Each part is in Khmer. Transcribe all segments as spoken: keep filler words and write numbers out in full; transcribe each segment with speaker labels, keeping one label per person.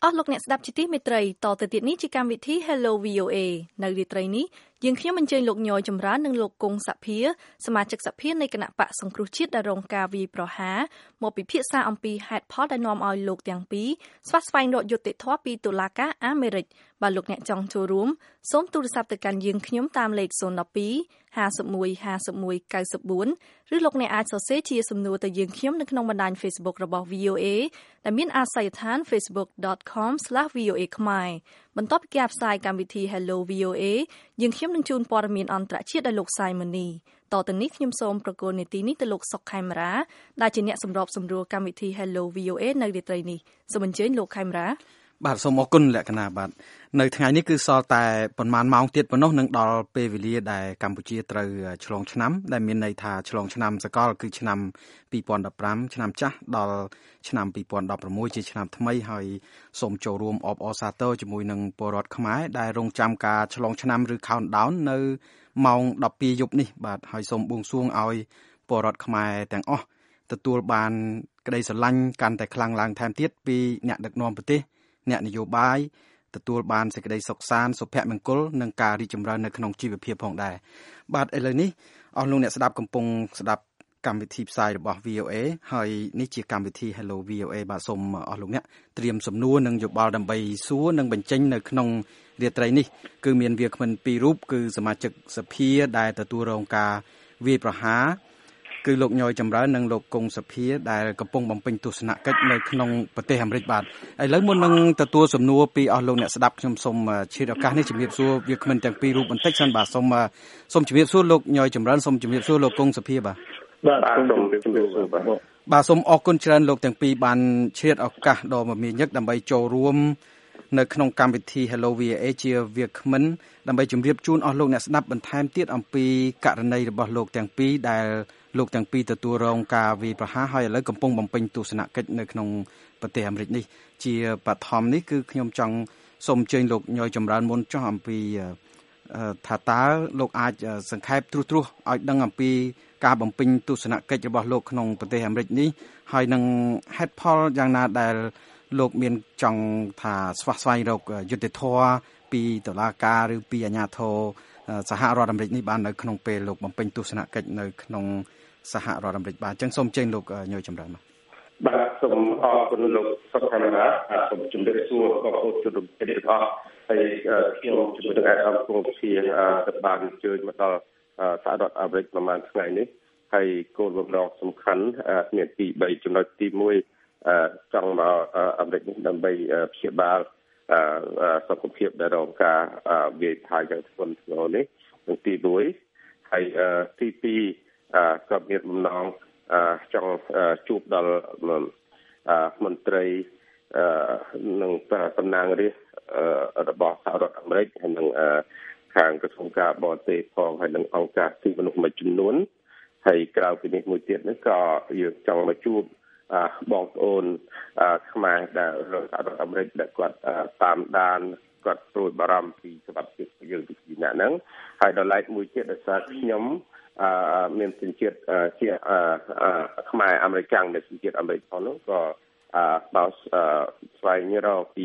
Speaker 1: អស់លោកអ្នកស្ដាប់ជាទីមេត្រីតទៅទៀតនេះជាកម្មវិធី Hello វី អូ เอ នៅរាត្រីនេះយើងខ្ញុំអញ្ជើញលោកញយចម្រើននិងលោកគង់សភាសមាជិកសភានៃគណៈបកសង្គ្រោះជាតិដែលរងការវាយប្រហារមកពិភាក្សាអំពីហេតុផលដែលនាំឲ្យលោកទាំងពីរស្វាស្វែងរកយុត្តិធម៌ពីតុលាការអាមេរិកបើលោកអ្នកចង់ចូលរួមសូមទូរស័ព្ទទៅកាន់យើងខ្ញុំតាមលេខศูนย์ หนึ่ง สอง ห้า หนึ่ง ห้า หนึ่ง เก้า สี่ ឬលោកអ្នកអាចសរសេរជាសំណួរទៅយើងខ្ញុំនៅក្នុងបណ្ដាញ Facebook របស់ វី អូ เอ ដែលមានអាសយដ្ឋាន facebook dot com slash v o a ខ្មែរបន្ទាប់ពីការផ្សាយកម្មវិធី Hello វី អូ เอ យើងខ្ញុំនឹងជូនព័ត៌មានអន្តរជាតិដល់លោកសាយមនីតទៅនេះខ្ញុំសូមប្រកល់នីតិនេះទៅលោកសុកខេមរាដែលជាអ្នកសម្របសម្រួលកម្មវិធី Hello វី អូ เอ នៅរាត្រីនេះសូមអញ្ជើញលោកខេមរា
Speaker 2: បាទសូមអរគុណលក្ខណៈបាទនៅថ្ងៃនេះគឺសល់តែប្រហែលម៉ោងទៀតប៉ុណ្ណោះនឹងដល់ពេលវេលាដែលកម្ពុជាត្រូវឆ្លងឆ្នាំដែលមានន័យថាឆ្លងឆ្នាំសកលគឺឆ្នាំពីរពាន់ដប់ប្រាំឆ្នាំចាស់ដល់ឆ្នាំពីរពាន់ដប់ប្រាំមួយជាឆ្នាំថ្មីហើយសូមចូលរួមអបអរសាទរជាមួយនឹងពលរដ្ឋខ្មែរដែលរងចាំការឆ្លងឆ្នាំឬ countdown នៅម៉ោងដប់ពីរយប់នេះបាទហើយសូមបួងសួងឲ្យពលរដ្ឋខ្មែរទាំងអស់ទទួលបានក្តីស្រឡាញ់កាន់តែខ្លាំងឡើងថែមទៀតពីអ្នកដឹកនាំប្រទេសអ្នកនយោបាយទទួលបានសេចក្តីសុខសាន្តសុភមង្គលនិងការរីកចម្រើននៅក្នុងជីវភាពផងដែរបាទឥឡូវនេះអស់លោកអ្នកស្ដាប់កំពុងស្ដាប់កម្មវិធីផ្សាយរបស់ វី អូ เอ ហើយនេះជាកម្មវិធី Hello វី អូ เอ បាទសូមអស់លោកអ្នកត្រៀមសំណួរនិងយោបល់ដើម្បីសួរនិងបញ្ចេញនៅក្នុងរាត្រីនេះគឺមានវាគ្មិនពីររូបគឺសមាជិកសភាដែលទទួលរងការវាយប្រហារគឺលោកញយចម្រើននិងលោកគង់សភាដែលកំពុងបំពេញទស្សនកិច្ចនៅក្នុងប្រទេសអាមេរិកបាទឥឡូវមុននឹងទទួលសំណួរពីអស់លោកអ្នកស្ដាប់ខ្ញុំសូមឈានឱកាសនេះជំរាបសួរវាគ្មិនទាំងពីររូបបន្តិចសិនបាទសូមសូមជំរាបសួរលោកញយចម្រើនសូមជំរាបសួរលោកគង់សភាបាទ
Speaker 3: បាទសូមជំរាបសួរបាទ
Speaker 2: បាទសូមអរគុណច្រើនលោកទាំងពីរបានឆ្លៀតឱកាសដ៏មមាញឹកដើម្បីចូលរួមនៅក្នុងកម្មវិធី Hello វី អូ เอ ជាវាគ្មិនដើម្បីជម្រាបជូនអស់លោកអ្នកស្ដាប់បន្ថែមទៀតអំពីករណីរបស់លោកទាំងពីរដែលលោកទាំងពីរទទួលរងការវាយប្រហារហើយឥឡូវកំពុងបំពេញទស្សនកិច្ចនៅក្នុងប្រទេសអាមេរិកនេះជាបឋមនេះគឺខ្ញុំចង់សូមអញ្ជើញលោកញយចម្រើនមុនចោះអំពីថាតើលោកអាចសង្ខេបត្រួសត្រាសឲ្យដឹងអំពីការបំពេញទស្សនកិច្ចរបស់លោកក្នុងប្រទេសអាមេរិកនេះហើយនឹងហេតុផលយ៉ាងណាដែលលោកមានចង់ថាស្វះស្វែងរកយុត្តិធម៌ពីតុលាការឬពីអាជ្ញាធរសហរដ្ឋអាមេរិកនេះបាននៅក្នុងពេលលោកបំពេញទស្សនកិច្ចនៅក្នុងសហរដ្ឋអាមេរិកបាទអញ្ចឹងសូមចេញលោកញយចម្រើនបាទ
Speaker 3: បាទសូមអរគុណលោកសុខខេមរាសូមជម្រាបសួរបងប្អូនជនរួមជាតិទាំងអស់ហើយខ្ញុំជាមួយនឹងអាដាមគង់ជាទៅបានអញ្ជើញមកដល់សហរដ្ឋអាមេរិកប្រហែលថ្ងៃនេះហើយគោលបំណងសំខាន់មានទីបីចំណុចទីមួយចង់មកអាមេរិកនេះដើម្បីព្យាបាលសុខភាពដែលរងការវាយប្រហារយ៉ាងធ្ងន់ធ្ងរនេះនិងទីមួយហើយទីពីរក៏មានបំណងចង់ជួបដល់មន្ត្រីនិងតំណាងរាស្ត្ររបស់សហរដ្ឋអាមេរិកហើយនិងខាងក្រសួងការបរទេសផងហើយនិងអង្គការសិទ្ធិមនុស្សមួយចំនួនហើយក្រៅពីនេះមួយទៀតនេះក៏យើងចង់មកជួបបងប្អូនខ្មែរដែលនៅសហរដ្ឋអាមេរិកដែលគាត់តាមដានគាត់ព្រួយបារម្ភពីសុខភាពយើងពីពីណាហ្នឹងហើយដល់ឡែកមួយទៀតដោយសារខ្ញុំមានសញ្ជាតិជាខ្មែរអាមេរិកាំងដែលសញ្ជាតិអាមេរិកផងនោះក៏ដល់ស្វែងរកពី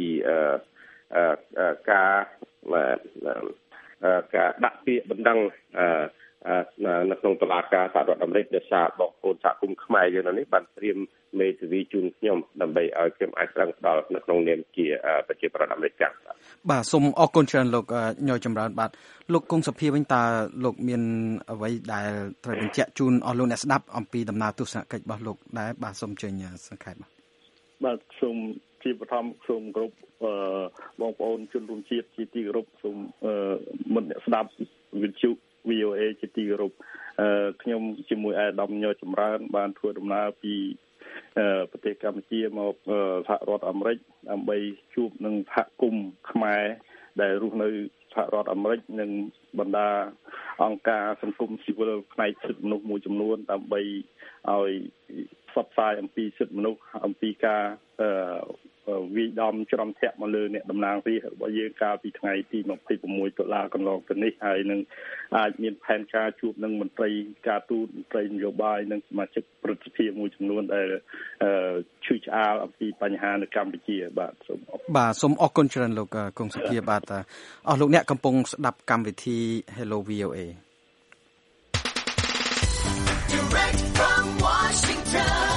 Speaker 3: ការការដាក់ពាក្យបណ្ដឹងនៅក្នុងតុលាការសហរដ្ឋអាមេរិកដែលសារបងប្អូនសហគមន៍ខ្មែរយើងនេះបានត្រៀមមេធាវីជូនខ្ញុំដើម្បីឲ្យខ្ញុំអាចស្ដាប់ដល់នៅក្នុងនាមជាប្រជាប្រដ្ឋអាមេរិក
Speaker 2: បាទសូមអរគុណច្រើនលោកញយចម្រើនបាទលោកគង់សភាវិញតើលោកមានអ្វីដែលត្រូវបញ្ជាក់ជូនអស់លោកអ្នកស្ដាប់អំពីដំណើរទស្សនកិច្ចរបស់លោកដែរបាទសូមចេញសង្ខេបបាទ
Speaker 4: បាទសូមជាបឋមសូមគោរពបងប្អូនជនរួមជាតិជាទីគោរពសូមមិត្តអ្នកស្ដាប់វិទ្យុ វី អូ เอ ជាទីគោរពខ្ញុំជាមួយអាដាមញយចម្រើនបានធ្វើដំណើរពីប្រទេសកម្ពុជាមកសហរដ្ឋអាមេរិកដើម្បីជួបនឹងសហគមន៍ខ្មែរដែលរស់នៅសហរដ្ឋអាមេរិកនិងបណ្ដាអង្គការសង្គមស៊ីវិលផ្នែកសិទ្ធិមនុស្សមួយចំនួនដើម្បីឲ្យផ្សព្វផ្សាយអំពីសិទ្ធិមនុស្សអំពីការវិដំច្រំធាក់មកលើអ្នកតំណាងរាស្ត្ររបស់យើងកាលពីថ្ងៃទីยี่สิบหกតុលាកន្លងទៅនេះហើយនឹងអាចមានផែនការជួបនឹងមន្ត្រីការទូតមន្ត្រីនយោបាយនិងសមាជិកព្រឹទ្ធសភាមួយចំនួនដែលឈឺឆ្អាលអំពីបញ្ហានៅកម្ពុជាបាទសូម
Speaker 2: បាទសូមអរគុណច្រើនលោកកុងសុភាបាទអស់លោកអ្នកកំពុងស្ដាប់កម្មវិធី Hello វី អូ เอ
Speaker 5: Direct from Washington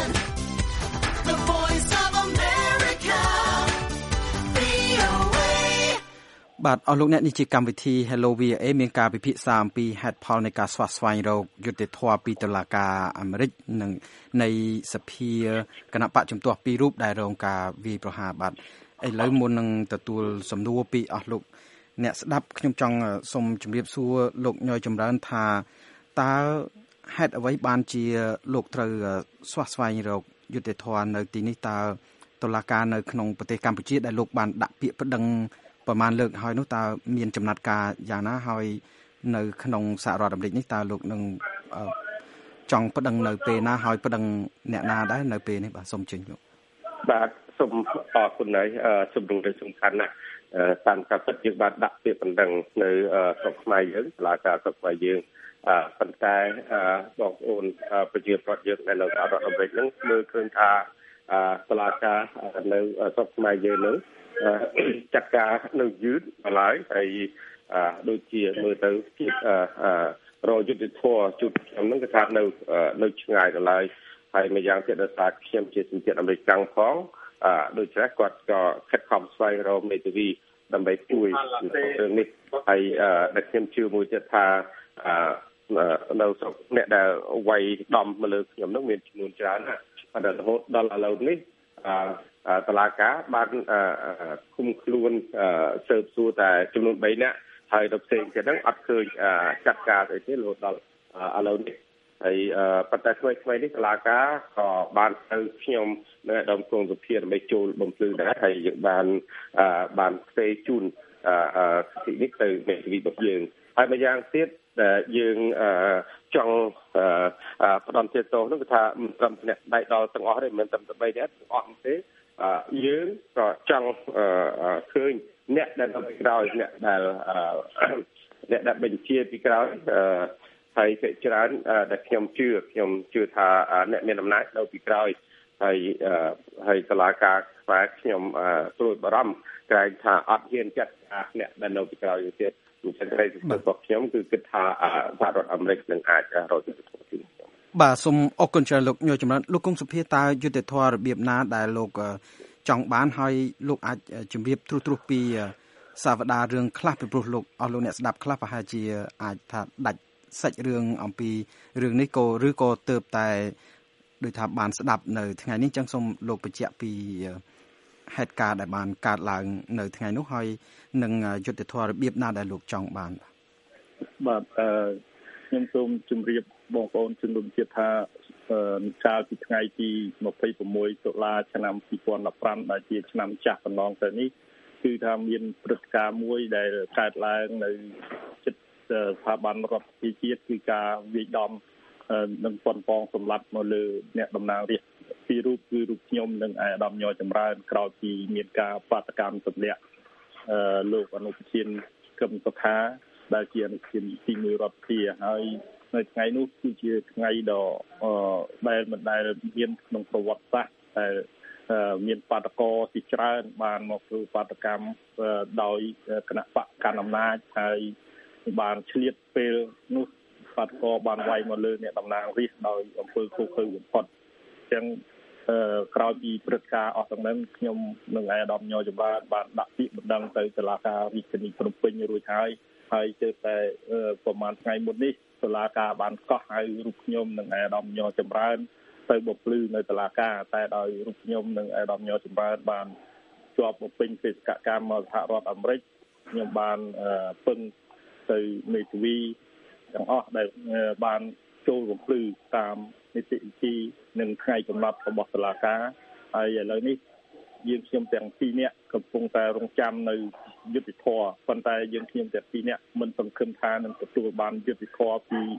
Speaker 5: The Voice of America វី អូ เอ
Speaker 2: បាទអស់លោកអ្នកនេះជាកម្មវិធី Hello វី អូ เอ មានការពិភាក្សាអំពីហេតុផលនៃការស្វាស្វែងរកយុត្តិធម៌ពីតុលាការអាមេរិកនិងនៃសភាគណៈបកជំទាស់ពីររូបដែលរងការវាយប្រហារបាទឥឡូវមុននឹងទទួលសំណួរពីអស់លោកអ្នកស្ដាប់ខ្ញុំចង់សូមជម្រាបសួរលោកញយចម្រើនថាតើហេតុអ្វីបានជាលោកត្រូវស្វាស្វែងរកយុត្តិធម៌នៅទីនេះតើតុលាការនៅក្នុងប្រទេសកម្ពុជាដែលលោកបានដាក់ពាក្យប្តឹងប្រមាណលើកហើយនោះតើមានចំណាត់ការយ៉ាងណាហើយនៅក្នុងសហរដ្ឋអាមេរិកនេះតើលោកនឹងចង់ប្តឹងនៅពេលណាហើយប្តឹងអ្នកណាដែរនៅពេលនេះបាទសូមជើញលោក
Speaker 3: បាទសូមអរគុណហើយជំរុំទៅសំខាន់ណាស់តាមការពិតយើងបានដាក់ពាក្យបណ្ដឹងនៅស្រុកខ្មែរយើងតុលាការស្រុកខ្មែរយើងប៉ុន្តែបងប្អូនប្រជាពលរដ្ឋយើងនៅសហរដ្ឋអាមេរិកហ្នឹងមើលឃើញថាតុលាការនៅស្រុកខ្មែរយើងហ្នឹងចាត់ការនៅយឺតម្ល៉េះហើយដូចជាមើលទៅជារយុទ្ធធរជួបខ្ញុំហ្នឹងគឺថានៅនៅឆ្ងាយដល់ហើយហើយម្យ៉ាងទៀតដោយសារខ្ញុំជាសញ្ជាតិអាមេរិកកាំងផងដូច្នេះគាត់ក៏ខិតខំស្វែងរកមេធាវីដើម្បីជួយរឿងនេះហើយដែលខ្ញុំជឿមួយទៀតថានៅស្រុកអ្នកដែលវាយដំមកលើខ្ញុំនោះមានចំនួនច្រើនណាស់ប៉ុន្តែរហូតដល់ឥឡូវនេះតុលាការបានឃុំខ្លួនស៊ើបសួរតែចំនួនបីនាក់ហើយដល់ផ្សេងទៀតហ្នឹងអត់ឃើញចាត់ការអីទេរហូតដល់ឥឡូវនេះហើយប៉ុន្តែថ្មីថ្មីនេះតុលាការក៏បានទៅខ្ញុំនៅឧត្តមគង់សុភាដើម្បីចូលបំភ្លឺដែរហើយយើងបានបានផ្ទេរជូនសិទ្ធិនេះទៅមេធាវីរបស់យើងហើយម្យ៉ាងទៀតដែលយើងចង់ផ្ដំជាតោនោះគឺថាមិនត្រឹមអ្នកដៃដល់ទាំងអស់ទេមិនត្រឹមតែបីនាក់ទាំងអស់ទេយើងក៏ចង់ឃើញអ្នកដែលនៅពីក្រោយអ្នកដែលអ្នកដែលបញ្ជាពីក្រោយហើយជាច្រើនដែលខ្ញុំជឿខ្ញុំជឿថាអ្នកមានអំណាចនៅពីក្រោយហើយហើយតុលាការស្វែងខ្ញុំព្រួយបារម្ភក្រែងថាអត់ហ៊ានចាត់ការអ្នកដែលនៅពីក្រោយទៀតទូទាំងប្រទេសរបស់ខ្ញុំគឺគិតថាសហរដ្ឋអាមេរិកនឹងអាចរកយុត្តិធម៌ទីនេះ
Speaker 2: បាទសូមអរគុណច្រើនលោកញយចម្រើនលោកគង់សុភាតើយុត្តិធម៌របៀបណាដែលលោកចង់បានហើយលោកអាចជម្រាបទ្រុសទ្រុសពីសាវតារឿងខ្លះពីព្រោះលោកអស់លោកអ្នកស្ដាប់ខ្លះប្រហែលជាអាចថាដាច់សាច់រឿងអំពីរឿងនេះក៏ឬក៏ទៅតែដូចថាបានស្ដាប់នៅថ្ងៃនេះចឹងសូមលោកបញ្ជាក់ពីហេតុការណ៍ដែលបានកើតឡើងនៅថ្ងៃនោះហើយនឹងយុត្តិធម៌របៀបណាដែលលោកចង់បាន
Speaker 4: បាទអឺខ្ញុំសូមជម្រាបបងប្អូនជនរួមជាតិថាកាលពីថ្ងៃទីยี่สิบหกតុលាឆ្នាំยี่สิบสิบห้าដែលជាឆ្នាំចាស់កន្លងទៅនេះគឺថាមានព្រឹត្តិការណ៍មួយដែលកើតឡើងនៅជិតស្ថាប័នរដ្ឋាភិបាលជាតិគឺការវាយដំនឹងប៉ុនប៉ងសម្លាប់មកលើអ្នកតំណាងរាស្ត្រពីររូបគឺរូបខ្ញុំនិងអាដាមញយចម្រើនក្រោយពីមានការបាតកម្មទម្លាក់លោកអនុប្រធានកឹមសុខាដែលជាអនុប្រធានទីមួយរដ្ឋាភិបាលហើយនៅថ្ងៃនោះគឺជាថ្ងៃដ៏ដែលមិនដែលមានក្នុងប្រវត្តិសាស្ត្រដែលមានបាតកោជាច្រើនបានមកធ្វើបាតកម្មដោយគណៈបកកណ្ដាលអំណាចហើយបានឆ្លៀតពេលនោះបាតកោបានវាយមកលើអ្នកតំណាងរាស្ត្រដោយអំពើឃោរឃៅបំផុតអញ្ចឹងក្រោយពីព្រឹត្តិការណ៍អស់ទាំងនោះខ្ញុំនិងអាដាមញយចម្រើនបានដាក់ពាក្យបណ្ដឹងទៅតុលាការរាជធានីភ្នំពេញរួចហើយហើយជឿតែប្រហែលថ្ងៃមុននេះតុលាការបានកោះហៅរូបខ្ញុំនិងអាដាមញយចម្រើនទៅបំភ្លឺនៅតុលាការតែដោយរូបខ្ញុំនិងអាដាមញយចម្រើនបានជាប់បំពេញបេសកកម្មមកសហរដ្ឋអាមេរិកខ្ញុំបានពឹងទៅមេធាវីទាំងអស់ដែលបានចូលបំភ្លឺតាមនីតិវិធីនិងថ្ងៃកំណត់របស់តុលាការហើយឥឡូវនេះយើងខ្ញុំទាំងពីរនាក់កំពុងតែរងចាំនៅយុត្តិធម៌ប៉ុន្តែយើងខ្ញុំទាំងពីរនាក់មិនសង្ឃឹមថានឹងទទួលបានយុត្តិធម៌ពី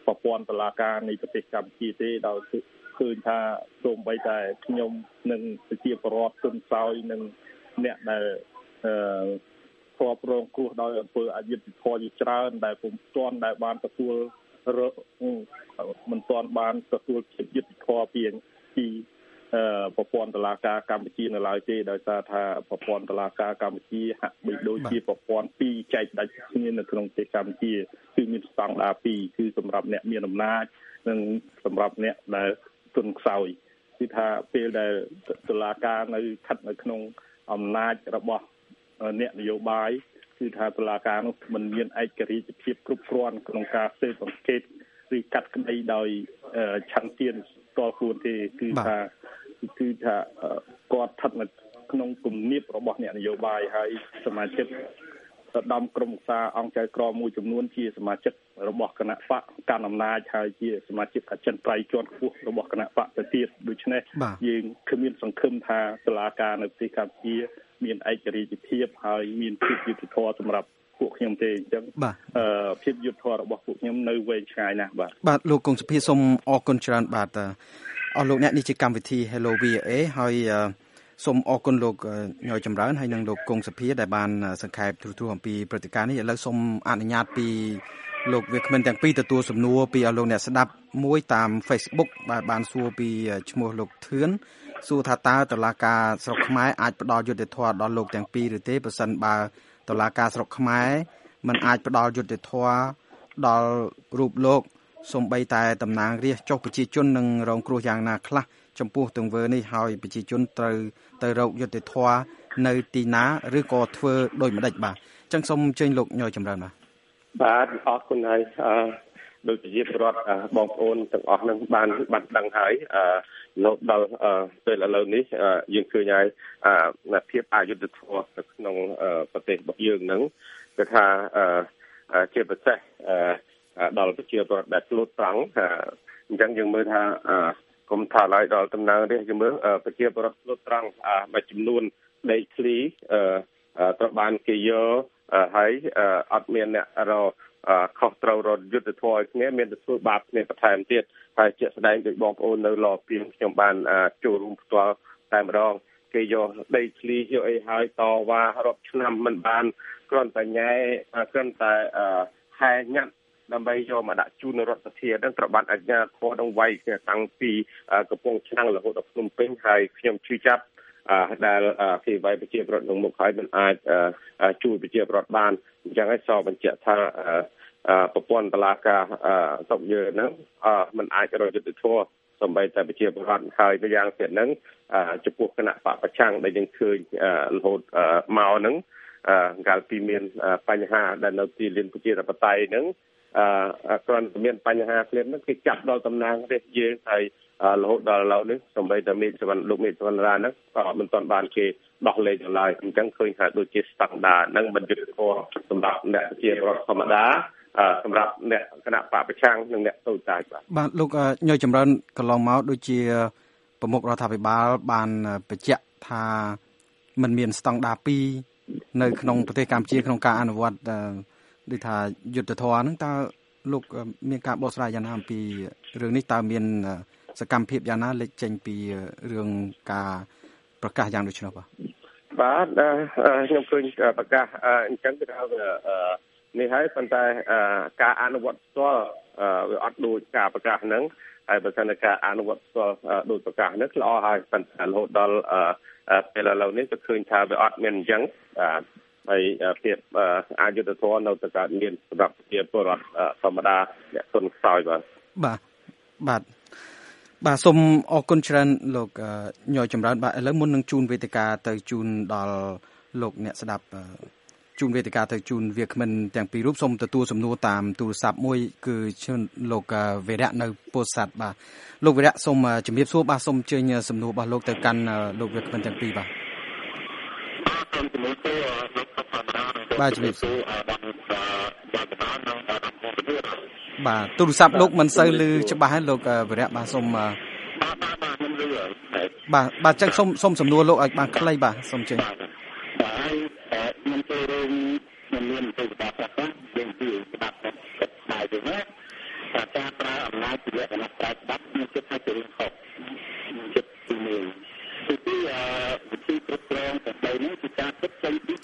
Speaker 4: ប្រព័ន្ធតុលាការនៃប្រទេសកម្ពុជាទេដោយឃើញថាសូម្បីតែខ្ញុំនិងប្រជាពលរដ្ឋទុនខ្សោយនិងអ្នកដែលអឺធ្លាប់រងគ្រោះដោយអំពើអយុត្តិធម៌ជាច្រើនដែលពុំទាន់ដែលបានទទួលមិនទាន់បានទទួលភាពយុត្តិធម៌ពីពីប្រព័ន្ធតុលាការកម្ពុជានៅឡើយទេដោយសារថាប្រព័ន្ធតុលាការកម្ពុជាហាក់បីដូចជាប្រព័ន្ធពីរចែកដាច់គ្នានៅក្នុងប្រទេសកម្ពុជាគឺមានស្តង់ដារពីរគឺសម្រាប់អ្នកមានអំណាចនិងសម្រាប់អ្នកដែលទុនខ្សោយគឺថាពេលដែលតុលាការនៅស្ថិតនៅក្នុងអំណាចរបស់អ្នកនយោបាយគឺថាតុលាការនោះមិនមានឯករាជ្យភាពគ្រប់គ្រាន់ក្នុងការស៊ើបអង្កេតឬកាត់ក្តីដោយឆន្ទៈតលខ្លួនទេគឺថាគឺថាគាត់ស្ថិតនៅក្នុងគំនាបរបស់អ្នកនយោបាយហើយសមាជិកស្ដាំក្រុមប្រឹក្សាអង្គចៅក្រមមួយចំនួនជាសមាជិករបស់គណៈបកកាន់អំណាចហើយជាសមាជិកអចិន្ត្រៃយ៍ជាន់ខ្ពស់របស់គណៈបកទៅទៀតដូច្នេះយើងគ្មានសង្ឃឹមថាតុលាការនៅប្រទេសកម្ពុជាមានឯករាជ្យភាពហើយមានភាពយុត្តិធម៌សម្រាប់ពួកខ្ញុំទេអញ្ចឹងអឺភាពយុត្តិធម៌របស់ពួកខ្ញុំនៅវែងឆ្ងាយណាស់បាទ
Speaker 2: បាទលោកកុងសុភាសូមអរគុណច្រើនបាទអស់លោកអ្នកនេះជាកម្មវិធី Hello វី អូ เอ ហើយសូមអរគុណលោកញយចម្រើនហើយនិងលោកកុងសុភាដែលបានសង្ខេបទូរទស្សន៍អំពីព្រឹត្តិការណ៍នេះឥឡូវសូមអនុញ្ញាតពីលោកវាគ្មិនទាំងពីរទទួលសំណួរពីអស់លោកអ្នកស្ដាប់មួយតាម Facebook បាទបានសួរពីឈ្មោះលោកធឿនសួរថាតើតុលាការស្រុកខ្មែរអាចផ្ដល់យុត្តិធម៌ដល់លោកទាំងពីរឬទេប្រសិនបើតុលាការស្រុកខ្មែរមិនអាចផ្ដល់យុត្តិធម៌ដល់រូបលោកសូម្បីតែតំណាងរាស្ត្រចុះប្រជាជននឹងរងគ្រោះយ៉ាងណាខ្លះចំពោះទង្វើនេះហើយប្រជាជនត្រូវទៅរកយុត្តិធម៌នៅទីណាឬក៏ធ្វើដូចម្ដេចបាទអញ្ចឹងសូមអញ្ជើញលោកញយចម្រើនបាទ
Speaker 3: បាទអរគុណហើយអឺដោយជាប្រវត្តិបងប្អូនទាំងអស់នឹងបានបានដឹងហើយអឺលោកដល់ពេលឥឡូវនេះយើងឃើញហើយភាពអយុត្តិធម៌នៅក្នុងប្រទេសរបស់យើងនឹងគឺថាជាពិសេសដល់ប្រជាពលរដ្ឋដែលស្លូតត្រង់អញ្ចឹងយើងមើលថាគុំថាឡើយដល់តំណាងរាស្ត្រយើងមើលប្រជាពលរដ្ឋស្លូតត្រង់មួយចំនួនដីធ្លីត្រូវបានគេយកហើយអត់មានអ្នករកខុសត្រូវរត់យុទ្ធធម៌ឲ្យគ្នាមានតែធ្វើបាបគ្នាបន្ថែមទៀតហើយជាក់ស្ដែងដោយបងប្អូននៅលពីខ្ញុំបានចូលរួមផ្ទាល់តែម្ដងគេយកដីធ្លីយកអីហើយតវ៉ារាប់ឆ្នាំមិនបានគ្រាន់តែញ៉ែគ្រាន់តែហែញ៉ាត់ដើម្បីយកមកដាក់ជូនរដ្ឋាភិបាលនឹងត្រូវបានអាជ្ញាធរនឹងវាយគ្នាតាំងពីកំពង់ឆ្នាំងរហូតដល់ភ្នំពេញហើយខ្ញុំជឿចាប់ដែលគេវាយប្រជាពលរដ្ឋក្នុងមុខហើយមិនអាចជួយប្រជាពលរដ្ឋបានអញ្ចឹងហើយសបញ្ជាក់ថាប្រព័ន្ធតុលាការស្រុកយើងហ្នឹងមិនអាចរកយុត្តិធម៌សូម្បីតែប្រជាពលរដ្ឋហើយម្យ៉ាងទៀតហ្នឹងចំពោះគណៈបកប្រឆាំងដែលយើងឃើញរហូតមកហ្នឹងកាលពីមានបញ្ហាដែលនៅទីលានប្រជាធិបតេយ្យហ្នឹងគ្រាន់តែមានបញ្ហាគ្លៀនហ្នឹងគេចាប់ដល់តំណាងរាស្ត្រយើងហើយរហូតដល់ឥឡូវនេះសូម្បីតែមេសវណ្ណលោកមេសវណ្ណរាហ្នឹងក៏មិនទាន់បានគេដោះលែងទៅឡើយអញ្ចឹងឃើញថាដូចជាស្តង់ដារហ្នឹងមិនយុត្តិធម៌សម្រាប់អ្នកប្រជាពលរដ្ឋធម្មតាសម្រាប់អ្នកគណៈបកប្រឆាំងនិងអ្នកតូចតាចបាទ
Speaker 2: បាទលោកញយចម្រើនកន្លងមកដូចជាប្រមុខរដ្ឋាភិបាលបានបញ្ជាក់ថាมันមានស្តង់ដារពីរនៅក្នុងប្រទេសកម្ពុជាក្នុងការអនុវត្តដូចថាយុត្តិធម៌ហ្នឹងតើលោកមានការបកស្រាយយ៉ាងណាអំពីរឿងនេះតើមានសកម្មភាពយ៉ាងណាលេចចេញពីរឿងការប្រកាសយ៉ាងដូចនោះបាទ
Speaker 3: បាទខ្ញុំឃើញប្រកាសអញ្ចឹងគឺថានេះហើយប៉ុន្តែការអនុវត្តផ្ទាល់វាអត់ដូចការប្រកាសហ្នឹងហើយបើសិនជាការអនុវត្តផ្ទាល់ដូចប្រកាសហ្នឹងល្អហើយប៉ុន្តែរហូតដល់ពេលឥឡូវនេះក៏ឃើញថាវាអត់មានអញ្ចឹងបាទហើយភាពអយុត្តិធម៌នៅតែកើតមានសម្រាប់ប្រជាពលរដ្ឋធម្មតាអ្នកទុនខ្សោយបាទ
Speaker 2: បាទបាទបាទសូមអរគុណច្រើនលោកញយចម្រើនបាទឥឡូវមុននឹងជូនវេទិកាទៅជូនដល់លោកអ្នកស្ដាប់ជូនវេទិកាទៅជូនវាគ្មិនទាំងពីររូបសូមទទួលសំណួរតាមទូរស័ព្ទមួយគឺជូនលោកវេរៈនៅពោធិ៍សាត់បាទលោកវេរៈសូមជំរាបសួរបាទសូមអញ្ជើញសំណួររបស់លោកទៅកាន់លោកវាគ្មិនទាំងពីរបាទបាទជំរាបសួរបាទទូរស័ព្ទលោកមិនសូវឮច្បាស់ហើយលោកវេរៈបាទសូមបាទបាទចឹងសូមសូមសំណួរលោកឲ្យបានខ្លីបាទសូមអញ្ជើញ
Speaker 6: បាទខ្ញុំចូលរួមខ្ញុំមានទៅស្ដាប់គាត់យើងពីស្ដាប់គាត់ដែរទេណាតែការត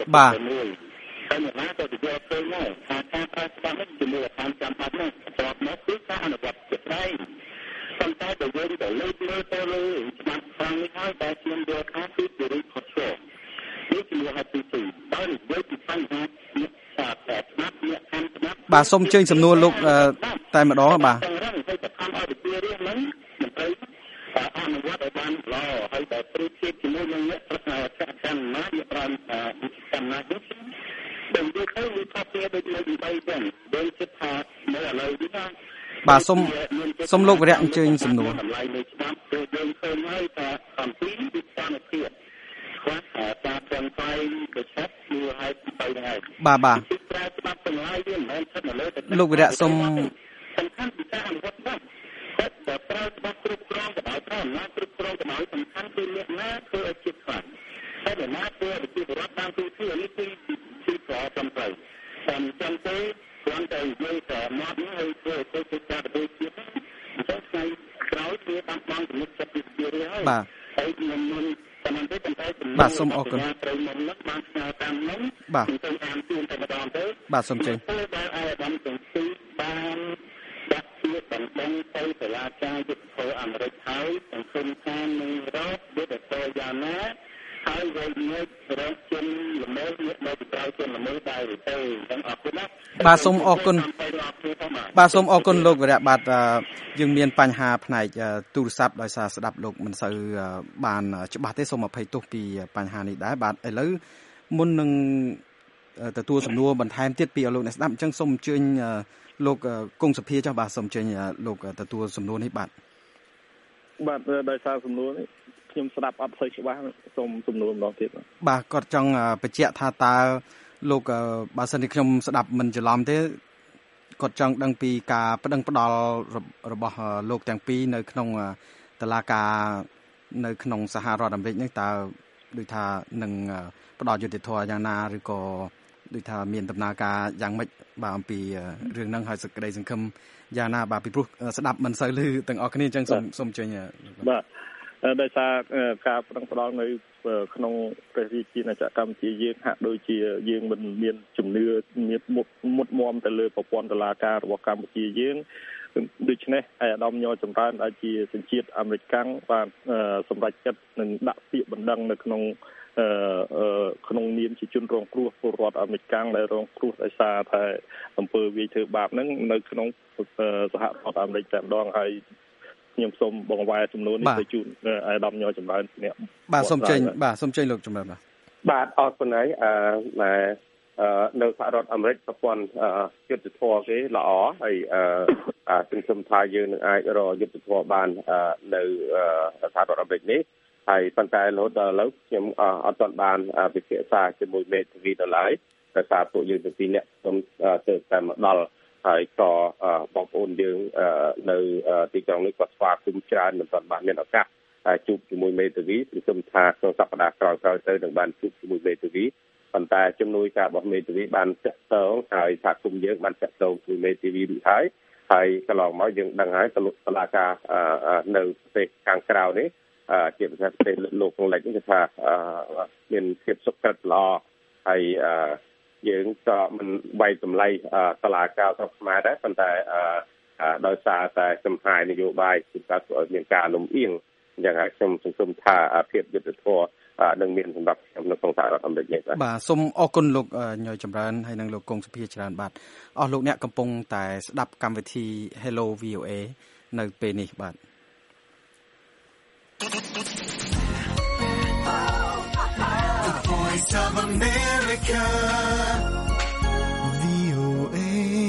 Speaker 2: បាទ
Speaker 6: ហើយអ្នកណាក៏ទៅយកឃើញដែរថាការប្រើច្បាប់នេះជាមូលដ្ឋានចាំបាច់ណាស់ស្របមកគឺការអនុវត្តជាក់ស្ដែងប៉ុន្តែបើយើងទៅលើកលើទៅលើច្បាប់ខាងនេះហើយតែខ្ញុំយល់ថាគឺជារឿងខុសឆ្គងនេះជាហេតុទីពីរដោយនិយាយពីបញ្ហាសាស្ត្រច្បាប់អ្នកខាងច្បាប់
Speaker 2: បាទសូមអញ្ជើញសំណួរលោកតែម្ដងបាទ
Speaker 6: ហើយទៅខំឲ្យវិទ្យារៀនហ្នឹងមិនត្រូវអនុវត្តឲ្យបានល្អហើយតែប្រៀបធៀបជាមួយនឹងអ្នកប្រកាសកម្មណាយកបានកម្មណានេះបើនិយាយទៅវាខុសគ្នាដូចនៅទីបីចឹងដូចគិតថានៅឥឡូវនេះណា
Speaker 2: បាទសូមសូមលោកវរៈអញ្ជើញសំណួរ
Speaker 6: តម្លៃនៃច្បាប់គឺយើងឃើញហើយថាអំពីវិធានភាពខ្លះការប្រឹងប្រែងប្រឆាប់គឺឲ្យទៅហ្នឹងហើយ
Speaker 2: បាទបាទ
Speaker 6: ប្រើច្បាប់ទាំងឡាយវាមិនមែនស្ថិតនៅលើ
Speaker 2: លោកវរៈសូម
Speaker 6: សំខាន់ពីការអនុវត្តច្បាប់តែប្រើច្បាប់គ្រប់គ្រងទៅដោយប្រើអំណាចគ្រប់គ្រងទៅដោយសំខាន់គឺអ្នកណាធ្វើឲ្យជាតិខ្លាំងហើយអ្នកណាធ្វើឲ្យប្រជាពលរដ្ឋបានទូទៅនេះគឺគឺប្រចាំត្រូវតាមចាំទៅគ្រាន់តែនិយាយតែមកនេះហើយធ្វើឲ្យទៅការទៅជាតិអញ្ចឹងថ្ងៃក្រោយគឺតាមបងជំនុំចិត្តពីជារឿយហើយ
Speaker 2: បាទ
Speaker 6: ហើយខ្ញុំមិនតាមទៅតែ
Speaker 2: បាទសូមអរគុណ
Speaker 6: ត្រូវមុននោះបានស្នើតាមនោះ
Speaker 2: បាទ
Speaker 6: ខ្ញុំតាមជូនតែម្ដងទៅ
Speaker 2: បាទសូមជើញ
Speaker 6: តែអាយដាមទាំងពីរបានដាក់ជាបណ្ដឹងទៅតុលាការយុត្តិធម៌អាមេរិកហើយសង្គមថានឹងរកយុត្តិធម៌យ៉ាងណាហើយវិញនេះរកជនល្មើសយកមកប្រោយជនល្មើសដែរទេអញ្ចឹងអរគុណណា
Speaker 2: បាទសូមអរគុណបាទសូមអរគុណលោកវរៈបាទយើងមានបញ្ហាផ្នែកទូរស័ព្ទដោយសារស្ដាប់លោកមិនសូវបានច្បាស់ទេសូមអភ័យទោសពីបញ្ហានេះដែរបាទឥឡូវមុននឹងទទួលសំណួរបន្ថែមទៀតពីលោកអ្នកស្ដាប់អញ្ចឹងសូមអញ្ជើញលោកគង់សភាចុះបាទសូមអញ្ជើញលោកទទួលសំណួរនេះបាទ
Speaker 4: បាទដោយសារសំណួរនេះខ្ញុំស្ដាប់អត់សូវច្បាស់សូមសំណួរម្ដងទៀត
Speaker 2: បាទគាត់ចង់បញ្ជាក់ថាតើលោកបើសិនជាខ្ញុំស្ដាប់មិនច្រឡំទេគាត់ចង់ដឹងពីការប្តឹងផ្តល់របស់លោកទាំងពីរនៅក្នុងតុលាការនៅក្នុងសហរដ្ឋអាមេរិកនេះតើដូចថានឹងផ្តល់យុត្តិធម៌យ៉ាងណាឬក៏ដូចថាមានដំណើរការយ៉ាងម៉េចបាទអំពីរឿងហ្នឹងហើយសេចក្តីសង្ឃឹមយ៉ាងណាបាទពីព្រោះស្ដាប់មិនសូវឮទាំងអស់គ្នាអញ្ចឹងសូមសូមអញ្ជើញ
Speaker 4: បាទដោយសារការប្រឹងផ្ដាល់នៅក្នុងព្រះរាជាណាចក្រកម្ពុជាយើងហាក់ដូចជាយើងមិនមានជំនឿមានមុតមុតមមទៅលើប្រព័ន្ធតុលាការរបស់កម្ពុជាយើងដូច្នេះឯកឧត្តមញចម្រើនដែលជាសញ្ជាតិអាមេរិកកាំងបានសម្រេចចិត្តនឹងដាក់ពាក្យបណ្ដឹងនៅក្នុងក្នុងនាមជាជនរងគ្រោះពលរដ្ឋអាមេរិកកាំងដែលរងគ្រោះដោយសារតែអំពើវាយធ្វើបាបហ្នឹងនៅក្នុងសហរដ្ឋអាមេរិកតែម្ដងហើយខ្ញុំសូមបង្វែរចំនួននេះទៅជូនអាយដាមញចម្រើននេះ
Speaker 2: បាទសូមចេញបាទសូមចេញលោកចម្រើនបាទ
Speaker 3: បាទអរគុណហើយអឺនៅសហរដ្ឋអាមេរិកប្រព័ន្ធយុត្តិធម៌គេល្អហើយអឺសង្ឃឹមថាយើងនឹងអាចរកយុត្តិធម៌បាននៅសហរដ្ឋអាមេរិកនេះហើយប៉ុន្តែរហូតដល់ឥឡូវខ្ញុំអត់ទាន់បានពិភាក្សាជាមួយមេធាវីដល់ឡើយដោយសារពួកយើងទាំងពីរនាក់ខ្ញុំទៅតែមកដល់ហើយក៏បងប្អូនយើងនៅទីក្រុងនេះក៏ស្វាគមន៍ច្រើនមិនទាន់បានមានឱកាសជួបជាមួយមេធាវីខ្ញុំថាក្នុងសប្តាហ៍ក្រោយៗទៅនឹងបានជួបជាមួយមេធាវីប៉ុន្តែជំនួយការរបស់មេធាវីបានចាក់តងហើយសហគមន៍យើងបានចាក់តងជាមួយមេធាវីរួចហើយហើយកន្លងមកយើងដឹងហើយតុលាការនៅប្រទេសខាងក្រៅនេះជាប្រទេសប្រទេសលោកខាងលិចនេះគឺថាមានភាពសុខចិត្តល្អហើយយើងក៏មិនវាយតម្លៃតុលាការស្រុកខ្មែរដែរប៉ុន្តែដោយសារតែចំហាយនយោបាយគឺថាធ្វើឲ្យមានការលំអៀងយ៉ាងហើយខ្ញុំសង្ឃឹមថាភាពយុត្តិធម៌នឹងមានសម្រាប់ខ្ញុំនៅក្នុងសហរដ្ឋអាមេរិកនេះ
Speaker 2: បាទសូមអរគុណលោកញយចម្រើនហើយនិងលោកគង់សុភាច្រើនបាទអស់លោកអ្នកកំពុងតែស្ដាប់កម្មវិធី Hello វី អូ เอ នៅពេលនេះបាទ
Speaker 5: Voice of America វី អូ เอ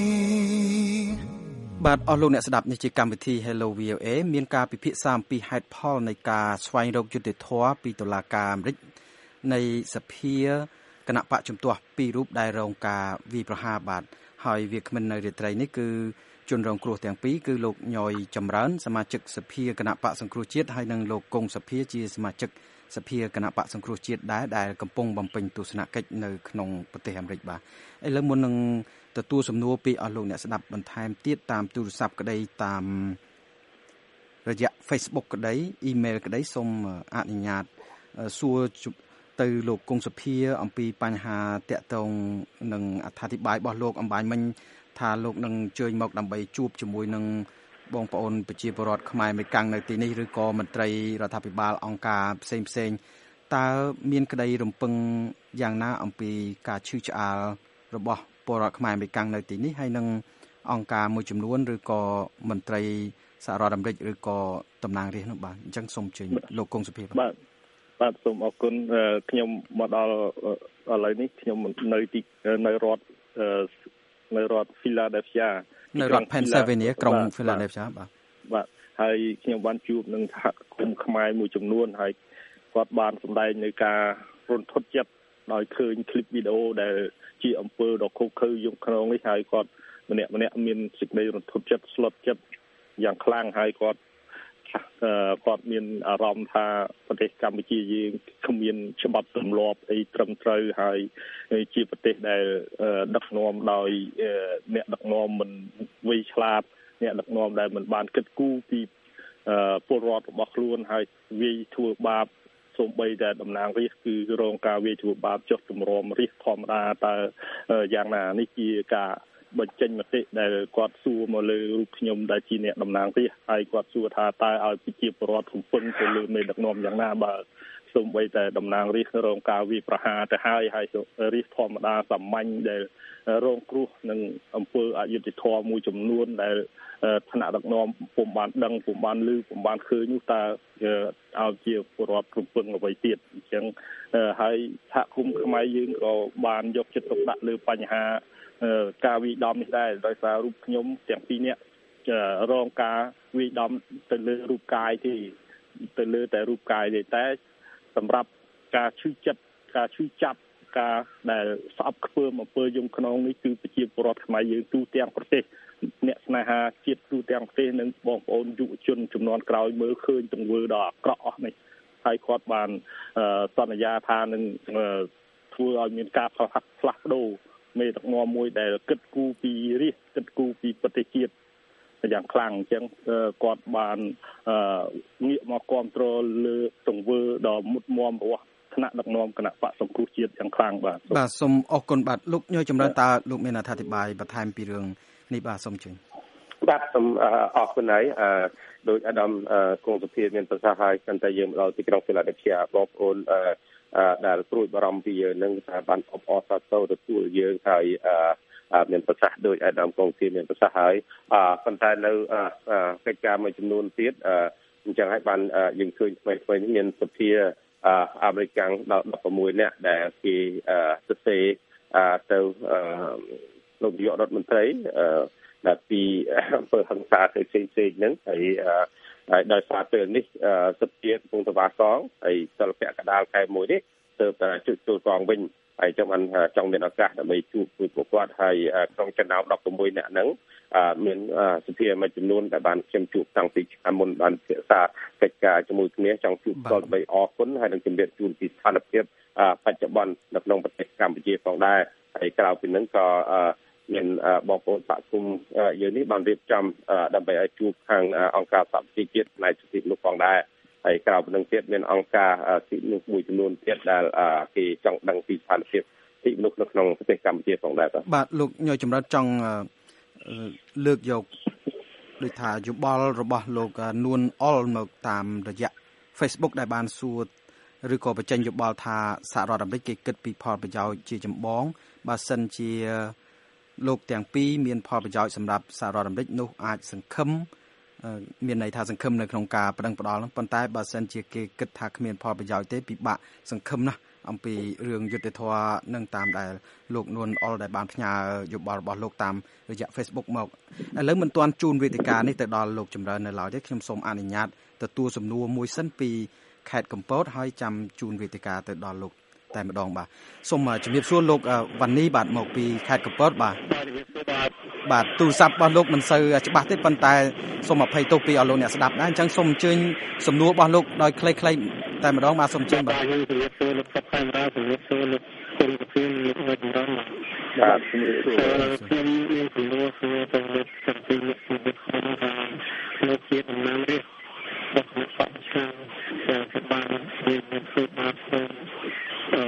Speaker 2: បាទអស់លោកអ្នកស្ដាប់នេះជាកម្មវិធី Hello វី អូ เอ មានការពិភាក្សាអំពីហេតុផលនៃការស្វែងរកយុត្តិធម៌ពីតុលាការអាមេរិកនៃសភាគណៈបកជំទាស់ពីររូបដែលរងការវាយប្រហារបាទហើយវាគ្មិននៅរាត្រីនេះគឺជនរងគ្រោះទាំងពីរគឺលោកញយចម្រើនសមាជិកសភាគណៈបកសង្គ្រោះជាតិហើយនិងលោកគង់សភាជាសមាជិកសភាគណៈបកសង្គ្រោះជាតិដែរដែលកំពុងបំពេញទស្សនកិច្ចនៅក្នុងប្រទេសអាមេរិកបាទឥឡូវមុននឹងទទួលសំណួរពីអស់លោកអ្នកស្ដាប់បន្ថែមទៀតតាមទូរស័ព្ទក្តីតាមរយៈ Facebook ក្តី email ក្តីសូមអនុញ្ញាតសួរទៅលោកគង់សុភាអំពីបញ្ហាតាក់ទងនឹងអត្ថាធិប្បាយរបស់លោកអំបញ្ញមិញថាលោកនឹងអញ្ជើញមកដើម្បីជួបជាមួយនឹងបងប្អូនប្រជាពលរដ្ឋខ្មែរមេកាំងនៅទីនេះឬក៏មន្ត្រីរដ្ឋាភិបាលអង្គការផ្សេងផ្សេងតើមានក្តីរំពឹងយ៉ាងណាអំពីការឈឺឆ្អាលរបស់ពលរដ្ឋខ្មែរមេកាំងនៅទីនេះហើយនឹងអង្គការមួយចំនួនឬក៏មន្ត្រីសហរដ្ឋអាមេរិកឬក៏តំណាងរាស្ត្រនោះបាទអញ្ចឹងសូមជើញលោកគង់សុភាបាទ
Speaker 4: បាទសូមអរគុណខ្ញុំមកដល់ឥឡូវនេះខ្ញុំនៅទីនៅរដ្ឋនៅរដ្ឋ Philadelphia
Speaker 2: នៅរដ្ឋ Pennsylvania ក្រុង Philadelphia បាទ
Speaker 4: បាទហើយខ្ញុំបានជួបនឹងសហគមន៍ខ្មែរមួយចំនួនហើយគាត់បានសម្ដែងនៅការរន្ធត់ចិត្តដោយឃើញคลิปវីដេអូដែលជាអំពើដ៏ឃោរឃៅយងក្នុងនេះហើយគាត់ម្នាក់ម្នាក់មានសេចក្តីរន្ធត់ចិត្តស្លុតចិត្តយ៉ាងខ្លាំងហើយគាត់គាត់មានអារម្មណ៍ថាប្រទេសកម្ពុជាយើងគ្មានច្បាប់ទម្លាប់អីត្រឹមត្រូវហើយជាប្រទេសដែលដឹកនាំដោយអ្នកដឹកនាំមិនវៃឆ្លាតអ្នកដឹកនាំដែលមិនបានគិតគូរពីពលរដ្ឋរបស់ខ្លួនហើយវាយធ្វើបាបសូម្បីតែតំណាងរាស្ត្រគឺរងការវាយធ្វើបាបចុះទម្រាំរាស្ត្រធម្មតាតើយ៉ាងណានេះជាការបញ្ចេញមតិដែលគាត់សួរមកលើរូបខ្ញុំដែលជាអ្នកតំណាងរាស្ត្រហើយគាត់សួរថាតើឲ្យប្រជាពលរដ្ឋរំពឹងទៅលើមេដឹកនាំយ៉ាងណាបើសូម្បីតែតំណាងរាស្ត្ររងការវាយប្រហារទៅហើយហើយរាស្ត្រធម្មតាសាមញ្ញដែលរងគ្រោះនឹងអំពើអយុត្តិធម៌មួយចំនួនដែលថ្នាក់ដឹកនាំពុំបានដឹងពុំបានឮពុំបានឃើញនោះតើឲ្យជាពលរដ្ឋរំពឹងអ្វីទៀតអញ្ចឹងហើយសហគមន៍ខ្មែរយើងក៏បានយកចិត្តទុកដាក់លើបញ្ហាការវិដំនេះដែរដោយសាររូបខ្ញុំទាំងពីរនាក់រងការវិដំទៅលើរូបកាយទេទៅលើតែរូបកាយទេតែសម្រាប់ការឈឺចិត្តការឈឺចាប់ការដែលស្អប់ខ្ពើមអំពើយំខ្នងនេះគឺប្រជាពលរដ្ឋខ្មែរយើងទូទាំងប្រទេសអ្នកស្នេហាជាតិទូទាំងប្រទេសនិងបងប្អូនយុវជនចំនួនក្រោយមើលឃើញទង្វើដ៏អាក្រក់អស់នេះហើយគាត់បានសន្យាថានឹងធ្វើឲ្យមានការផ្លាស់ផ្លាស់ប្ដូរមេដឹកនាំមួយដែលគិតគូរពីរាស្ត្រគិតគូរពីប្រទេសជាតិយ៉ាងខ្លាំងអញ្ចឹងគាត់បានងាកមកគ្រប់គ្រងលើទង្វើដ៏មុតមមរបស់ថ្នាក់ដឹកនាំគណៈបកសង្គ្រោះជាតិយ៉ាងខ្លាំងបាទ
Speaker 2: បាទសូមអរគុណបាទលោកញយចម្រើនតើលោកមានអធិប្បាយបន្ថែមពីរឿងនេះបាទសូមជឿ
Speaker 3: បាទសូមអរគុណហើយដោយអាដាមគង់សុភាមានប្រសាសន៍ហើយកាន់តែយើងមកដល់ទីក្រុង Philadelphia បងប្អូនដែលព្រួយបារម្ភពីយើងនឹងថាបានអបអរសាទរទទួលយើងហើយមានប្រសាសន៍ដោយអាដាមគង់សុភាមានប្រសាសន៍ហើយប៉ុន្តែនៅកិច្ចការមួយចំនួនទៀតអញ្ចឹងហើយបានយើងឃើញថ្មីថ្មីនេះមានសភាអាមេរិកដល់ដប់ប្រាំមួយនាក់ដែលគេសរសេរទៅលោកនាយករដ្ឋមន្ត្រីដែលពីអំពើហិង្សាផ្សេងផ្សេងហ្នឹងហើយហើយដោយសារពេលនេះសភាកំពុងតវ៉ាសងហើយសិលពៈកដាលខែមួយនេះទើបតែជួយចូលកងវិញហើយចាំបានចង់មានឱកាសដើម្បីជួបពួកពួកគាត់ហើយក្នុងចំណោមដប់ប្រាំមួយនាក់ហ្នឹងមានសភាមួយចំនួនដែលបានខ្ញុំជួបតាំងពីឆ្នាំមុនបានពិភាក្សាកិច្ចការជាមួយគ្នាចង់ជួបគាត់ដើម្បីអរគុណហើយនឹងជំរាបជូនពីស្ថានភាពបច្ចុប្បន្ននៅក្នុងប្រទេសកម្ពុជាផងដែរហើយក្រៅពីហ្នឹងក៏មានបងប្អូនសហគមន៍យើងនេះបានរៀបចំដើម្បីឲ្យជួបខាងអង្គការសហប្រជាជាតិផ្នែកសិទ្ធិមនុស្សផងដែរហើយក្រៅពីនឹងទៀតមានអង្គការសិទ្ធិមនុស្សមួយចំនួនទៀតដែលគេចង់ដឹងពីស្ថានភាពសិទ្ធិមនុស្សនៅក្នុងប្រទេសកម្ពុជាផងដែរ
Speaker 2: បាទលោកញយចម្រើនចង់លើកយកដូចថាយោបល់របស់លោកនួនអុលមកតាមរយៈ Facebook ដែលបានសួរឬក៏បញ្ចេញយោបល់ថាសហរដ្ឋអាមេរិកគេគិតពីផលប្រយោជន៍ជាចម្បងបើសិនជាលោកទាំងពីរមានផលប្រយោជន៍សម្រាប់សហរដ្ឋអាមេរិកនោះអាចសង្ឃឹមមានន័យថាសង្ឃឹមនៅក្នុងការបដិងផ្ដាល់នោះប៉ុន្តែបើសិនជាគេគិតថាគ្មានផលប្រយោជន៍ទេពិបាកសង្ឃឹមណាស់អំពីរឿងយុត្តិធម៌នឹងតាមដែលលោកនួនអុលដែលបានផ្ញើយោបល់របស់លោកតាមរយៈ Facebook មកឥឡូវមិនទាន់ជូនវេទិកានេះទៅដល់លោកចម្រើននៅឡើយទេខ្ញុំសូមអនុញ្ញាតទទួលសំណួរមួយសិនពីខេត្តកំពតហើយចាំជូនវេទិកាទៅដល់លោកតែម្ដងបាទសូមជំរាបសួរលោកវ៉ាន់នីបាទមកពីខេត្តកំពតបាទបាទទូរស័ព្ទរបស់លោកមិនសូវច្បាស់ទេប៉ុន្តែសូមអភ័យទោសពីអស់លោកអ្នកស្ដាប់ដែរអញ្ចឹងសូមអញ្ជើញសំណួររបស់លោកដោយខ្លីៗតែម្ដងបាទសូមអញ្ជើញបាទ
Speaker 6: ជំរាបសួរលោកសុខខេមរាជំរាបសួរលោកគុណប្រធានលោកវ៉ាន់រង
Speaker 3: បាទជំរាបសួរ
Speaker 6: ខ្ញុំមានសំណួរសួរទៅលោកទាំងពីរអ្នកជំរាបសួរថាលោកជាតំណាងរាស្ត្ររបស់គណៈបព្វជិដែលបានមានធ្វើបាបទៅអឺ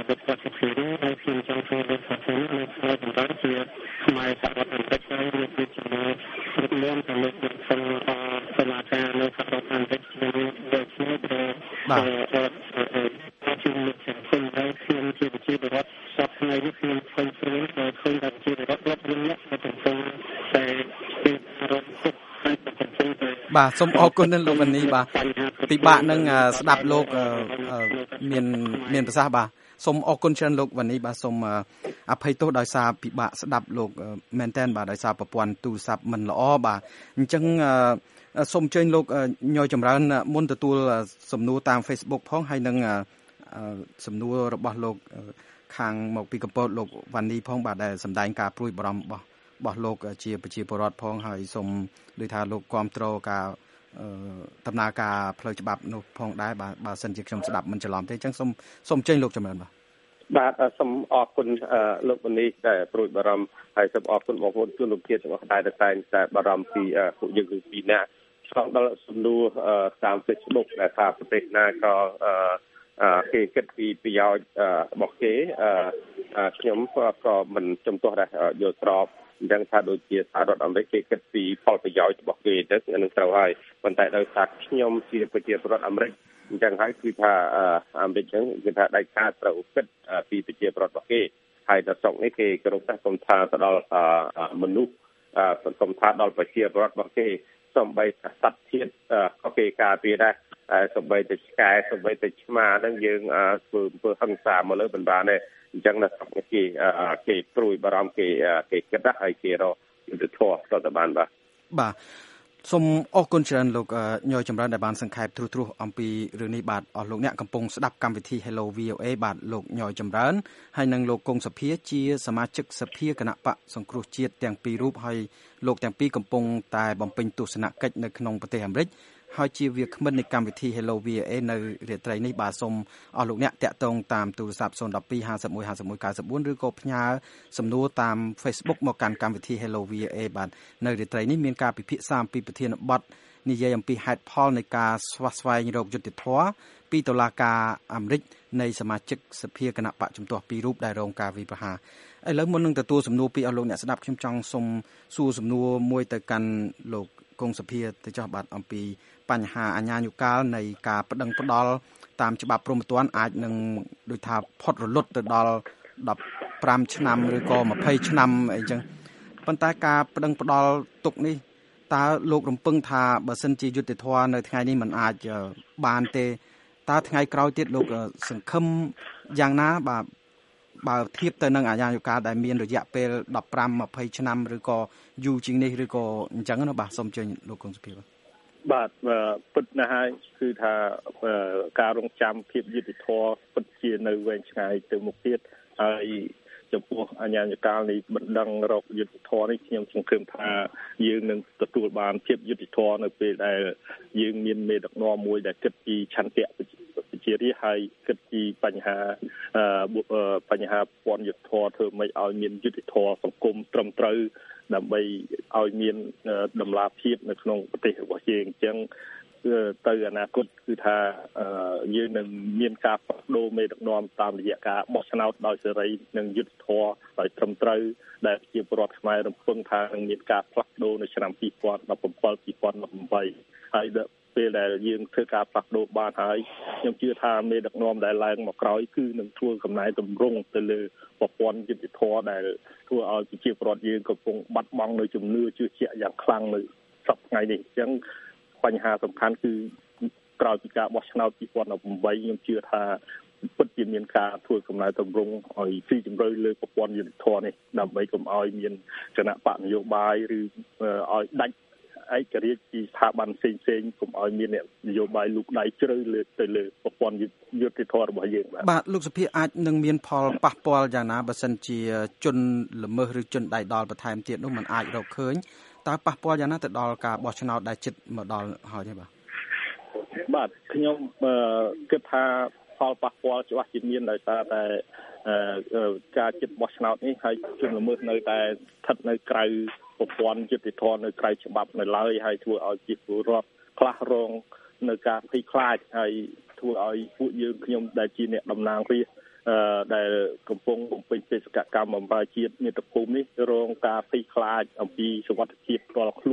Speaker 6: បាទជាលោកសង្គមហើយខ្ញុំជាប្រជាពលរដ្ឋសពថ្ងៃនេះខ្ញុំឃើញព្រមតែឃើញថាប្រជាពលរដ្ឋរាប់លានអ្នកកំពុងតែមានរំភើបហើយកំពុងតែ
Speaker 2: បាទសូមអរគុណដល់លោកវណ្ណីបាទពិបាកនឹងស្ដាប់លោកមានមានប្រសាសន៍បាទសូមអរគុណច្រើនលោកវណ្ណីបាទសូមអភ័យទោសដោយសារពិបាកស្ដាប់លោកមែនតើបាទដោយសារប្រព័ន្ធទូរស័ព្ទមិនល្អបាទអញ្ចឹងសូមអញ្ជើញលោកញយចម្រើនមុនទទួលសំណួរតាម Facebook ផងហើយនឹងសំណួររបស់លោកខាងមកពីកម្ពុជាលោកវណ្ណីផងបាទដែលសម្ដែងការព្រួយបារម្ភរបស់របស់លោកជាប្រជាពលរដ្ឋផងហើយសូមដូចថាលោកគ្រប់គ្រងការដំណើរការផ្លូវច្បាប់នោះផងដែរបាទបើសិនជាខ្ញុំស្ដាប់មិនច្រឡំទេអញ្ចឹងសូមសូមអញ្ជើញលោកចម្រើនបាទ
Speaker 3: បាទសូមអរគុណលោកវណ្ណីដែលព្រួយបារម្ភហើយសូមអរគុណបងប្អូនជនលោកជាតិទាំងអស់ដែលតែងតែបារម្ភពីពួកយើងគឺពីរនាក់ឆ្លងដល់សំណួរតាម Facebook ដែលថាប្រទេសណាក៏គេគិតពីប្រយោជន៍របស់គេខ្ញុំក៏មិនចំទាស់ដែរយល់ស្របអញ្ចឹងថាដូចជាសហរដ្ឋអាមេរិកគេគិតពីផលប្រយោជន៍របស់គេទៅនឹងត្រូវហើយប៉ុន្តែដោយសារខ្ញុំជាប្រជាពលរដ្ឋអាមេរិកអញ្ចឹងហើយគឺថាអាមេរិកហ្នឹងគឺថាដៃខាត្រូវគិតពីប្រជាពលរដ្ឋរបស់គេហើយដល់ស្រុកនេះគេក្រុមតែគុំថាទៅដល់មនុស្សសង្គមថាដល់ប្រជាពលរដ្ឋរបស់គេសំបីសត្វជាតិក៏គេការពារដែរសំបីតែឆ្កែសំបីតែឆ្មាហ្នឹងយើងធ្វើធ្វើហិង្សាមកលើបណ្ដានេះអញ្ចឹងដល់ស្រុកនេះគេគេព្រួយបារម្ភគេគេគិតដែរហើយគេរកយុទ្ធធម៌ទៅទៅបានបាទ
Speaker 2: បាទសូមអរគុណច្រើនលោកញយចម្រើនដែលបានសង្ខេបទ្រុសទ្រុសអំពីរឿងនេះបាទអស់លោកអ្នកកំពុងស្ដាប់កម្មវិធី Hello វី អូ អេ បាទលោកញយចម្រើនហើយនិងលោកគង់សុភាជាសមាជិកសភាគណៈបកសង្គ្រោះជាតិទាំងពីររូបហើយលោកទាំងពីរកំពុងតែបំពេញទស្សនកិច្ចនៅក្នុងប្រទេសអាមេរិកហើយជាវាគ្មិននៃកម្មវិធី Hello វី អូ អេ នៅរាត្រីនេះបាទសូមអស់លោកអ្នកតាក់ទងតាមទូរស័ព្ទ ศูนย์ หนึ่ง สอง ห้า หนึ่ง ห้า หนึ่ง หนึ่ง เก้า สี่ ឬក៏ផ្ញើសំណួរតាម Facebook មកកាន់កម្មវិធី Hello វី អូ អេ បាទនៅរាត្រីនេះមានការពិភាក្សាអំពីប្រធានបទនិយាយអំពីហេតុផលនៃការស្វះស្វែងរកយុត្តិធម៌ពីតុលាការអាមេរិកនៃសមាជិកសភាគណៈបកជំទាស់ពីររូបដែលរងការវាយប្រហារឥឡូវមុននឹងទទួលសំណួរពីអស់លោកអ្នកស្ដាប់ខ្ញុំចង់សូមសួរសំណួរមួយទៅកាន់លោកគង់សភាទៅចោះបាទអំពីបញ្ហាអាញានុកាលនៃការប្តឹងផ្តល់តាមច្បាប់ព្រហ្មទណ្ឌអាចនឹងដូចថាផុតរលត់ទៅដល់ដប់ប្រាំឆ្នាំឬក៏ម្ភៃឆ្នាំអីចឹងប៉ុន្តែការប្តឹងផ្តល់ទុកនេះតើលោករំពឹងថាបើសិនជាយុត្តិធម៌នៅថ្ងៃនេះมันអាចបានទេតើថ្ងៃក្រោយទៀតលោកសង្ឃឹមយ៉ាងណាបាទបើធៀបទៅនឹងអាញានុកាលដែលមានរយៈពេលដប់ប្រាំ ម្ភៃឆ្នាំឬក៏យូរជាងនេះឬក៏អញ្ចឹងណាបាទសូមអញ្ជើញលោកគង់សុភា
Speaker 4: បាទពិតណាស់ហើយគឺថាការរងចាំភាពយុត្តិធម៌ពិតជានៅវែងឆ្ងាយទៅមុខទៀតហើយចំពោះអាញានុកាលនេះបណ្ដឹងរកយុត្តិធម៌នេះខ្ញុំសង្ឃឹមថាយើងនឹងទទួលបានភាពយុត្តិធម៌នៅពេលដែលយើងមានមេដឹកនាំមួយដែលគិតពីឆន្ទៈជារាជហើយគិតពីបញ្ហាបញ្ហាពន្ធយុត្តិធម៌ធ្វើម៉េចឲ្យមានយុត្តិធម៌សង្គមត្រឹមត្រូវដើម្បីឲ្យមានតម្លាភាពនៅក្នុងប្រទេសរបស់យើងអញ្ចឹងទៅអនាគតគឺថាយើងនឹងមានការផ្លាស់ប្ដូរមេដឹកនាំតាមរយៈការបោះឆ្នោតដោយសេរីនិងយុត្តិធម៌ដោយត្រឹមត្រូវដែលជាពលរដ្ឋខ្មែររំពឹងថានឹងមានការផ្លាស់ប្ដូរនៅឆ្នាំពីរពាន់ដប់ប្រាំ ពីរពាន់ដប់ប្រាំ ហើយពេលដែលយើងធ្វើការផ្លាស់ប្ដូរបានហើយខ្ញុំជឿថាមេដឹកនាំដែលឡើងមកក្រោយគឺនឹងធ្វើកំណែតម្រង់ទៅលើប្រព័ន្ធយុត្តិធម៌ដែលធ្វើឲ្យប្រជាពលរដ្ឋយើងកំពុងបាត់បង់នៅជំនឿជឿជាក់យ៉ាងខ្លាំងនៅសប្តាហ៍ថ្ងៃនេះអញ្ចឹងបញ្ហាសំខាន់គឺក្រោយពីការបោះឆ្នោតពីរពាន់ដប់ប្រាំ ខ្ញុំជឿថាពិតជាមានការធ្វើកំណែតម្រង់ឲ្យស៊ីជម្រៅលើប្រព័ន្ធយុត្តិធម៌នេះដើម្បីកុំឲ្យមានគណៈបកនយោបាយឬឲ្យដាច់ឯករាជ្យពីស្ថាប័នផ្សេងៗកុំឲ្យមាននយោបាយលូកដៃជ្រៅលើទៅលើប្រព័ន្ធយុត្តិធម៌របស់យើង
Speaker 2: បាទបាទលោកសុភាអាចនឹងមានផលប៉ះពាល់យ៉ាងណាបើសិនជាជនល្មើសឬជនដៃដល់បន្ថែមទៀតនោះมันអាចរកឃើញតើប៉ះពាល់យ៉ាងណាទៅដល់ការបោះឆ្នោតដែលជិតមកដល់ហើយទេបាទ
Speaker 4: បាទខ្ញុំគិតថាផលប៉ះពាល់ច្បាស់ជាមានដោយសារតែការជិតបោះឆ្នោតនេះហើយជនល្មើសនៅតែស្ថិតនៅក្រៅប្រព័ន្ធយុត្តិធម៌នៅក្រៅច្បាប់នៅឡើយហើយធ្វើឲ្យជាពលរដ្ឋខ្លះរងនៅការភ័យខ្លាចហើយធ្វើឲ្យពួកយើងខ្ញុំដែលជាអ្នកតំណាងរាស្ត្រដែលកំពុងបំពេញបេសកកម្មបម្រើជាតិមាតុភូមិនេះរងការភ័យខ្លាចអំពីសុវត្ថិភាពផ្ទាល់ខ្លួន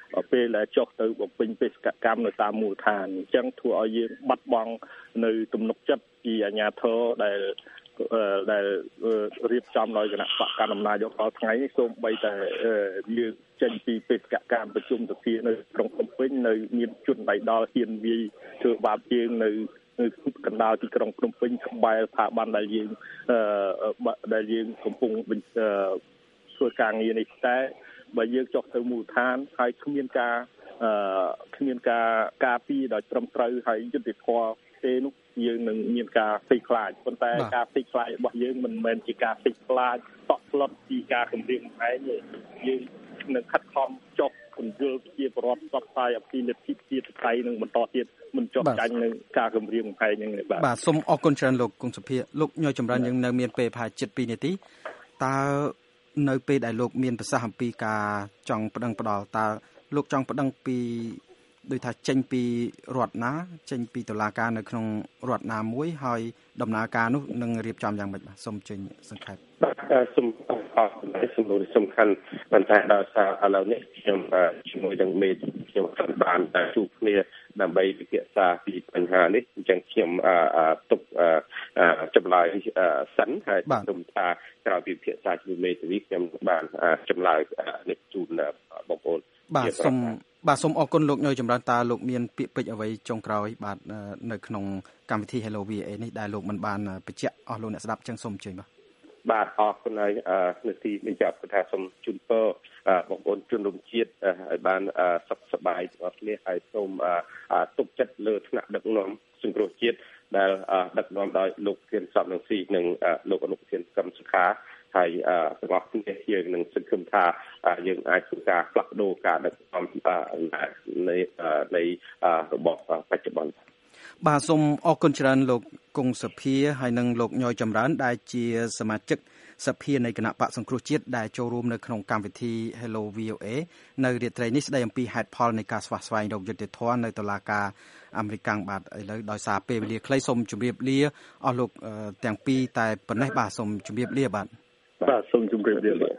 Speaker 4: ពេលដែលចុះទៅបំពេញបេសកកម្មនៅតាមមូលដ្ឋានអញ្ចឹងធ្វើឲ្យយើងបាត់បង់នៅទំនុកចិត្តពីអាជ្ញាធរដែលដែលរៀបចំដោយគណៈបកកណ្ដាលអំណាចយកដល់ថ្ងៃនេះសូម្បីតែយើងចេញពីបេសកកម្មប្រជុំសភានៅក្រុងភ្នំពេញនៅមានជនដៃដល់ហ៊ានវាយធ្វើបាបយើងនៅនៅកណ្ដាលទីក្រុងភ្នំពេញក្បែរស្ថាប័នដែលយើងដែលយើងកំពុងធ្វើការងារនេះតែបើយើងចុះទៅមូលដ្ឋានហើយគ្មានការគ្មានការការពារដោយត្រឹមត្រូវហើយយុត្តិធម៌ទេនោះយើងនឹងមានការភ័យខ្លាចប៉ុន្តែការភ័យខ្លាចរបស់យើងមិនមែនជាការភ័យខ្លាចតក់ស្លុតពីការគម្រាមកំហែងទេយើងនឹងខិតខំចុះពន្យល់ជាប្រវត្តិផ្សព្វផ្សាយអំពីលទ្ធិជាតិតៃនឹងបន្តទៀតមិនចុះចាញ់នឹងការគម្រាមកំហែងហ្នឹងទេបាទ
Speaker 2: បាទសូមអរគុណច្រើនលោកគង់សុភាលោកញយចម្រើនយើងនៅមានពេលប្រហែលជិតពីរនាទីតើនៅពេលដែលលោកមានប្រសាសន៍អំពីការចង់ប្តឹងផ្ដាល់តើលោកចង់ប្តឹងពីដោយថាចេញពីរដ្ឋណាចេញពីតុលាការនៅក្នុងរដ្ឋណាមួយហើយដំណើរការនោះនឹងរៀបចំយ៉ាងម៉េចបាទសូមជើញសង្ខេប
Speaker 3: បាទសូមអរគុណសំណួរសំខាន់ប៉ុន្តែដល់សារឥឡូវនេះខ្ញុំជាមួយនឹងមេខ្ញុំបានជួបគ្នាដើម្បីពិភាក្សាពីបញ្ហានេះអញ្ចឹងខ្ញុំទុកចម្លើយសិនហើយខ្ញុំថាក្រោយពីពិភាក្សាជាមួយមេធាវីខ្ញុំបានចម្លើយនេះជូនបងប្អូន
Speaker 2: បាទសូមបាទសូមអរគុណលោកញយចម្រើនតើលោកមានពាក្យពេចន៍អ្វីចុងក្រោយបាទនៅក្នុងកម្មវិធី Hello វី អូ អេ នេះដែលលោកមិនបានបញ្ជាក់អស់លោកអ្នកស្ដាប់ចឹងសូមអញ្ជើញបាទ
Speaker 3: បាទអរគុណហើយនាទីនេះចាប់ថាសូមជូនពរបងប្អូនជនរួមជាតិឲ្យបានសុខសប្បាយទាំងអស់គ្នាហើយសូមទុកចិត្តលើថ្នាក់ដឹកនាំសង្គ្រោះជាតិដែលដឹកនាំដោយលោកធានសំនឹងស៊ីនិងលោកអនុប្រធានកឹមសុខាហើយទាំងអស់គ្នាយើងនឹងសង្ឃឹមថាយើងអាចធ្វើការផ្លាស់ប្ដូរការដឹកនាំនៃនៃរបបបច្ចុប្បន្ន
Speaker 2: បាទសូមអរគុណច្រើនលោកគង់សុភាហើយនិងលោកញយចម្រើនដែលជាសមាជិកសភានៃគណៈបកសង្គ្រោះជាតិដែលចូលរួមនៅក្នុងកម្មវិធី Hello វី អូ អេ នៅរាត្រីនេះស្ដីអំពីហេតុផលនៃការស្វះស្វែងរកយុត្តិធម៌នៅតុលាការអាមេរិកបាទឥឡូវដោយសារពេលវេលាខ្លីសូមជម្រាបលាអស់លោកទាំងពីរតែប៉ុណ្ណេះបាទសូមជម្រាបលាបាទ
Speaker 4: បាទសូមជម្រាបលា